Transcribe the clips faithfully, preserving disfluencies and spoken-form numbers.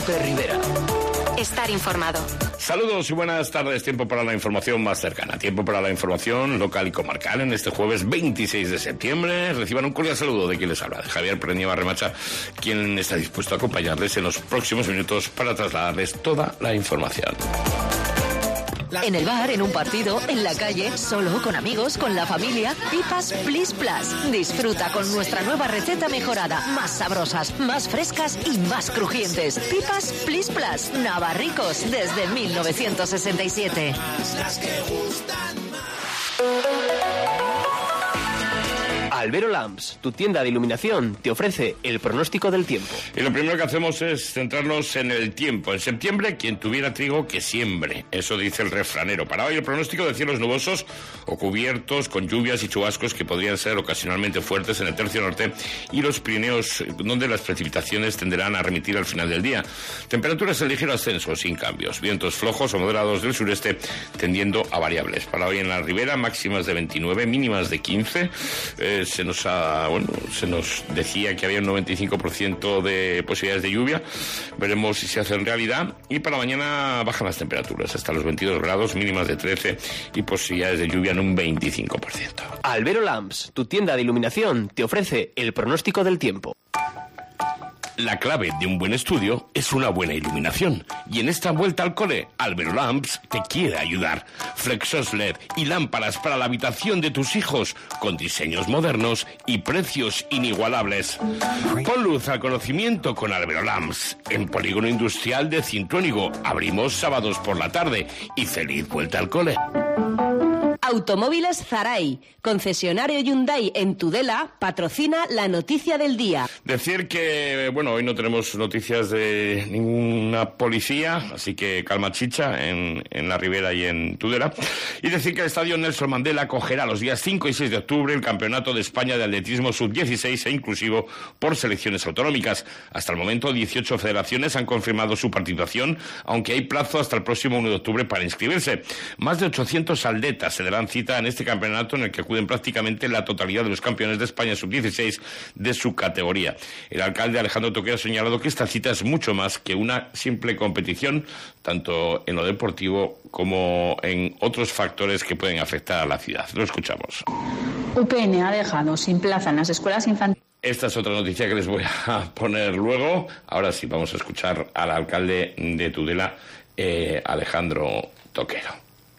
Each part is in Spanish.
COPE Rivera. Estar informado. Saludos y buenas tardes. Tiempo para la información más cercana. Tiempo para la información local y comarcal en este jueves veintiséis de septiembre. Reciban un cordial saludo de quien les habla, de Javier Preñeva Remacha, quien está dispuesto a acompañarles en los próximos minutos para trasladarles toda la información. En el bar, en un partido, en la calle, solo, con amigos, con la familia. Pipas Plis Plus. Disfruta con nuestra nueva receta mejorada. Más sabrosas, más frescas y más crujientes. Pipas Plis Plus. Navarricos desde mil novecientos sesenta y siete. Albero Lamps, tu tienda de iluminación, te ofrece el pronóstico del tiempo. Y lo primero que hacemos es centrarnos en el tiempo. En septiembre, quien tuviera trigo, que siembre. Eso dice el refranero. Para hoy, el pronóstico de cielos nubosos o cubiertos con lluvias y chubascos que podrían ser ocasionalmente fuertes en el tercio norte y los Pirineos, donde las precipitaciones tenderán a remitir al final del día. Temperaturas en ligero ascenso, sin cambios. Vientos flojos o moderados del sureste, tendiendo a variables. Para hoy en la ribera, máximas de veintinueve, mínimas de quince. Eh, se nos ha, bueno, se nos decía que había un noventa y cinco por ciento de posibilidades de lluvia. Veremos si se hace en realidad. Y para mañana bajan las temperaturas hasta los veintidós grados, mínimas de trece y posibilidades de lluvia en un veinticinco por ciento. Albero Lamps, tu tienda de iluminación, te ofrece el pronóstico del tiempo. La clave de un buen estudio es una buena iluminación. Y en esta vuelta al cole, Albero Lamps te quiere ayudar. Flexos L E D y lámparas para la habitación de tus hijos, con diseños modernos y precios inigualables. Pon luz al conocimiento con Albero Lamps. En Polígono Industrial de Cintruénigo abrimos sábados por la tarde. Y feliz vuelta al cole. Automóviles Zaray, concesionario Hyundai en Tudela, patrocina la noticia del día. Decir que, bueno, hoy no tenemos noticias de ninguna policía, así que calma chicha en, en la Ribera y en Tudela. Y decir que el Estadio Nelson Mandela acogerá los días cinco y seis de octubre el Campeonato de España de Atletismo sub dieciséis e inclusivo por selecciones autonómicas. Hasta el momento, dieciocho federaciones han confirmado su participación, aunque hay plazo hasta el próximo uno de octubre para inscribirse. Más de ochocientos atletas se darán cita en este campeonato, en el que acuden prácticamente la totalidad de los campeones de España sub dieciséis de su categoría. El alcalde Alejandro Toquero ha señalado que esta cita es mucho más que una simple competición, tanto en lo deportivo como en otros factores que pueden afectar a la ciudad. Lo escuchamos. U P N ha dejado sin plaza en las escuelas infantiles. Esta es otra noticia que les voy a poner luego. Ahora sí, vamos a escuchar al alcalde de Tudela, eh, Alejandro Toquero.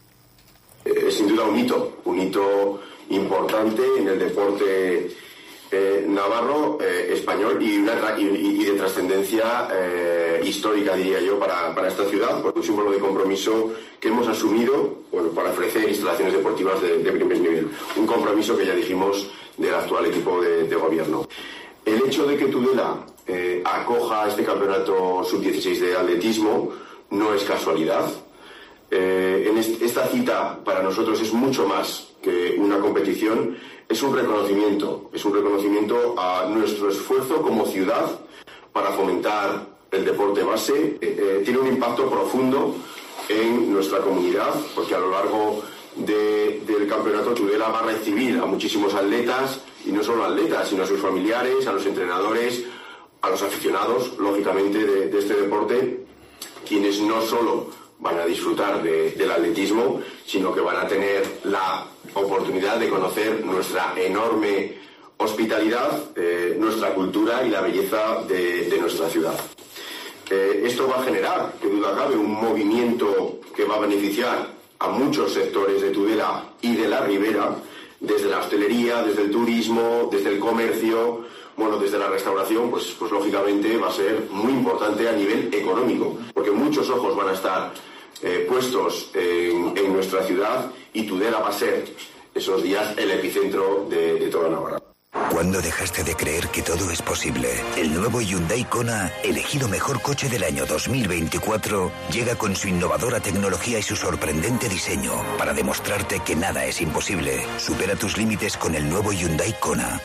Es sin duda un hito, un hito importante en el deporte eh, navarro, eh, español y, una, y, y de trascendencia eh, histórica, diría yo, para, para esta ciudad, por un símbolo de compromiso que hemos asumido, bueno, para ofrecer instalaciones deportivas de, de primer nivel. Un compromiso que ya dijimos del actual equipo de, de gobierno. El hecho de que Tudela eh, acoja este campeonato sub dieciséis de atletismo no es casualidad. Eh, en est- esta cita para nosotros es mucho más que una competición, es un reconocimiento, es un reconocimiento a nuestro esfuerzo como ciudad para fomentar el deporte base. Eh, eh, tiene un impacto profundo en nuestra comunidad, porque a lo largo de, del campeonato Tudela va a recibir a muchísimos atletas, y no solo atletas, sino a sus familiares, a los entrenadores, a los aficionados, lógicamente, de, de este deporte, quienes no solo van a disfrutar de, del atletismo, sino que van a tener la oportunidad de conocer nuestra enorme hospitalidad, eh, nuestra cultura y la belleza de, de nuestra ciudad. Eh, esto va a generar, que duda cabe, un movimiento que va a beneficiar a muchos sectores de Tudela y de la Ribera, desde la hostelería, desde el turismo, desde el comercio, bueno, desde la restauración, pues, pues lógicamente va a ser muy importante a nivel económico, porque muchos ojos van a estar eh, puestos en, en nuestra ciudad, y Tudela va a ser esos días el epicentro de, de toda Navarra. ¿Cuándo dejaste de creer que todo es posible? El nuevo Hyundai Kona, elegido mejor coche del año dos mil veinticuatro, llega con su innovadora tecnología y su sorprendente diseño para demostrarte que nada es imposible. Supera tus límites con el nuevo Hyundai Kona.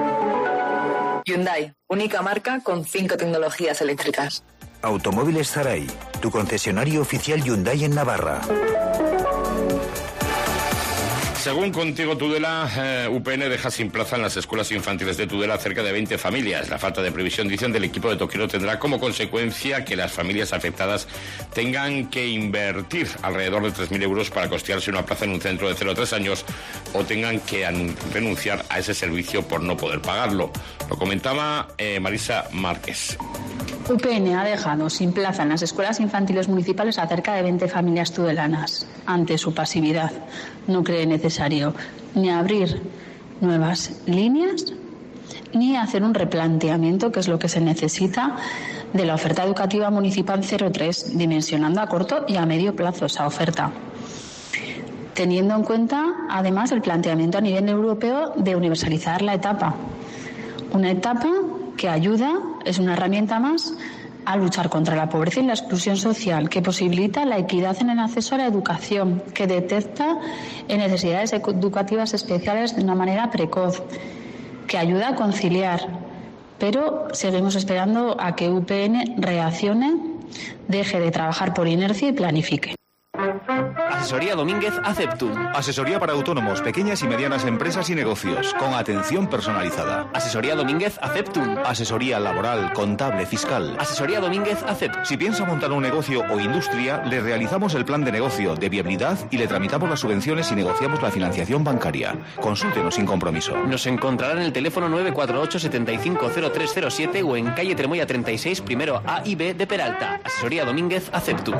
Hyundai, única marca con cinco tecnologías eléctricas. Automóviles Zaray, tu concesionario oficial Hyundai en Navarra. Según Contigo Tudela, eh, U P N deja sin plaza en las escuelas infantiles de Tudela cerca de veinte familias. La falta de previsión, dicen, del equipo de Toquero tendrá como consecuencia que las familias afectadas tengan que invertir alrededor de tres mil euros para costearse una plaza en un centro de cero a tres años o tengan que renunciar a ese servicio por no poder pagarlo. Lo comentaba eh, Marisa Márquez. U P N ha dejado sin plaza en las escuelas infantiles municipales a cerca de veinte familias tudelanas. Ante su pasividad, no cree necesario ni abrir nuevas líneas ni hacer un replanteamiento, que es lo que se necesita, de la oferta educativa municipal cero tres, dimensionando a corto y a medio plazo esa oferta, teniendo en cuenta además el planteamiento a nivel europeo de universalizar la etapa. Una etapa que ayuda, es una herramienta más a luchar contra la pobreza y la exclusión social, que posibilita la equidad en el acceso a la educación, que detecta necesidades educativas especiales de una manera precoz, que ayuda a conciliar. Pero seguimos esperando a que U P N reaccione, deje de trabajar por inercia y planifique. Asesoría Domínguez Aceptum. Asesoría para autónomos, pequeñas y medianas empresas y negocios, con atención personalizada. Asesoría Domínguez Aceptum. Asesoría laboral, contable, fiscal. Asesoría Domínguez Aceptum. Si piensa montar un negocio o industria, le realizamos el plan de negocio, de viabilidad y le tramitamos las subvenciones y negociamos la financiación bancaria. Consúltenos sin compromiso. Nos encontrarán en el teléfono nueve cuatro ocho, siete cinco cero tres cero siete o en calle Tremoya treinta y seis, primero A y B de Peralta. Asesoría Domínguez Aceptum.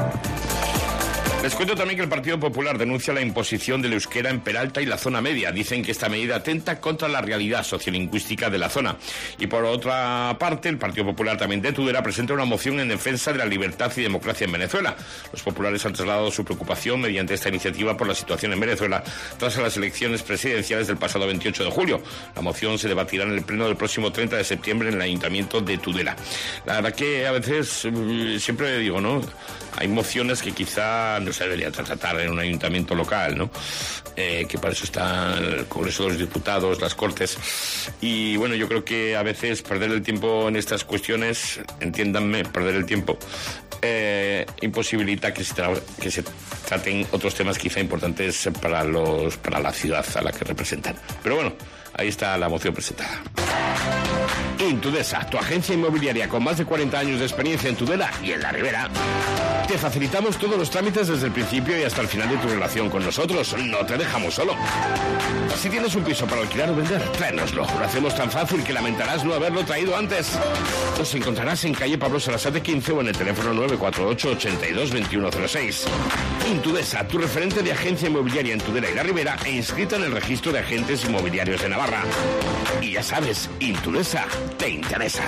Les cuento también que el Partido Popular denuncia la imposición del euskera en Peralta y la zona media. Dicen que esta medida atenta contra la realidad sociolingüística de la zona. Y por otra parte, el Partido Popular también de Tudela presenta una moción en defensa de la libertad y democracia en Venezuela. Los populares han trasladado su preocupación mediante esta iniciativa por la situación en Venezuela tras las elecciones presidenciales del pasado veintiocho de julio. La moción se debatirá en el pleno del próximo treinta de septiembre en el Ayuntamiento de Tudela. La verdad que a veces, siempre digo, ¿no?, hay mociones que quizá no se deberían tratar en un ayuntamiento local, ¿no? Eh, que para eso está el Congreso de los Diputados, las Cortes. Y bueno, yo creo que a veces perder el tiempo en estas cuestiones, entiéndanme, perder el tiempo, eh, imposibilita que se, tra- que se traten otros temas quizá importantes para los para la ciudad a la que representan. Pero bueno, ahí está la moción presentada. Intudesa, tu agencia inmobiliaria con más de cuarenta años de experiencia en Tudela y en la Ribera. Te facilitamos todos los trámites desde el principio y hasta el final de tu relación con nosotros. No te dejamos solo. Si tienes un piso para alquilar o vender, tráenoslo. Lo hacemos tan fácil que lamentarás no haberlo traído antes. Nos encontrarás en calle Pablo Sarasate quince o en el teléfono nueve cuatro ocho, ochenta y dos, veintiuno cero seis. Intudesa, tu referente de agencia inmobiliaria en Tudela y la Ribera e inscrita en el registro de agentes inmobiliarios de Navarra. Y ya sabes, Intudesa te interesa.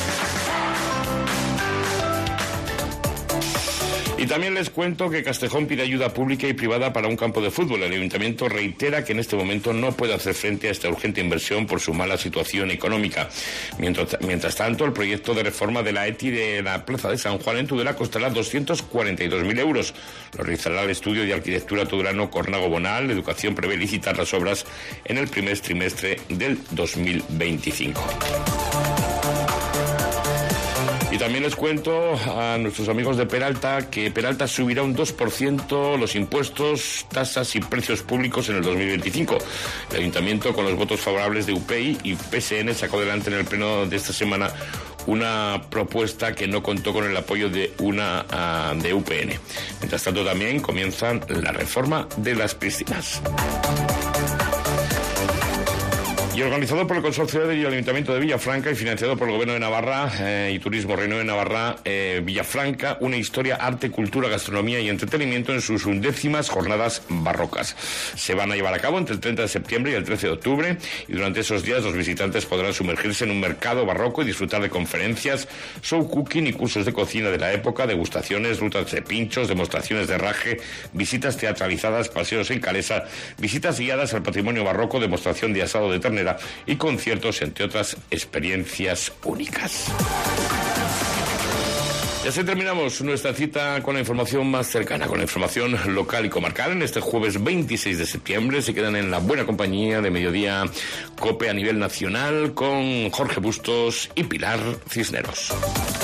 Y también les cuento que Castejón pide ayuda pública y privada para un campo de fútbol. El Ayuntamiento reitera que en este momento no puede hacer frente a esta urgente inversión por su mala situación económica. Mientras, mientras tanto, el proyecto de reforma de la E T I de la Plaza de San Juan en Tudela costará doscientos cuarenta y dos mil euros. Lo realizará el estudio de arquitectura tudelano Cornago Bonal. Educación prevé licitar las obras en el primer trimestre del dos mil veinticinco. Y también les cuento a nuestros amigos de Peralta que Peralta subirá un dos por ciento los impuestos, tasas y precios públicos en el dos mil veinticinco. El Ayuntamiento, con los votos favorables de U P I y P S N, sacó adelante en el pleno de esta semana una propuesta que no contó con el apoyo de una uh, de U P N. Mientras tanto, también comienzan la reforma de las piscinas. Y organizado por el Consorcio del Ayuntamiento de Villafranca y financiado por el Gobierno de Navarra eh, y Turismo Reino de Navarra, eh, Villafranca, una historia, arte, cultura, gastronomía y entretenimiento en sus undécimas jornadas barrocas. Se van a llevar a cabo entre el treinta de septiembre y el trece de octubre y durante esos días los visitantes podrán sumergirse en un mercado barroco y disfrutar de conferencias, show cooking y cursos de cocina de la época, degustaciones, rutas de pinchos, demostraciones de herraje, visitas teatralizadas, paseos en calesa, visitas guiadas al patrimonio barroco, demostración de asado de ternera y conciertos, entre otras experiencias únicas. Y así terminamos nuestra cita con la información más cercana, con la información local y comarcal. En este jueves veintiséis de septiembre se quedan en la buena compañía de Mediodía COPE a nivel nacional con Jorge Bustos y Pilar Cisneros.